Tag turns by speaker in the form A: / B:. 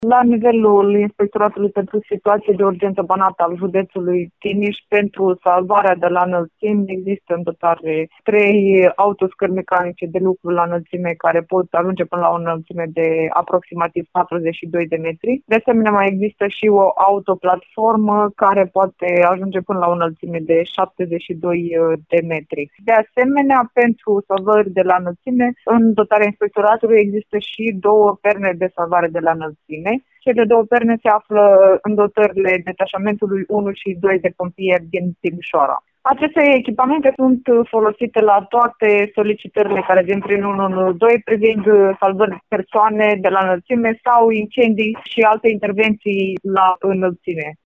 A: La nivelul Inspectoratului pentru Situații de Urgență Banat al județului Timiș, pentru salvarea de la înălțimi, există în dotare 3 autoscări mecanice de lucru la înălțime care pot ajunge până la o înălțime de aproximativ 42 de metri. De asemenea, mai există și o autoplatformă care poate ajunge până la o înălțime de 72 de metri. De asemenea, pentru salvări de la înălțime, în dotarea Inspectoratului există și 2 perne de salvare de la înălțime. Cele 2 perne se află în dotările detașamentului 1 și 2 de pompieri din Timișoara. Aceste echipamente sunt folosite la toate solicitările care vin prin 112 privind salvări de persoane de la înălțime sau incendii și alte intervenții la înălțime.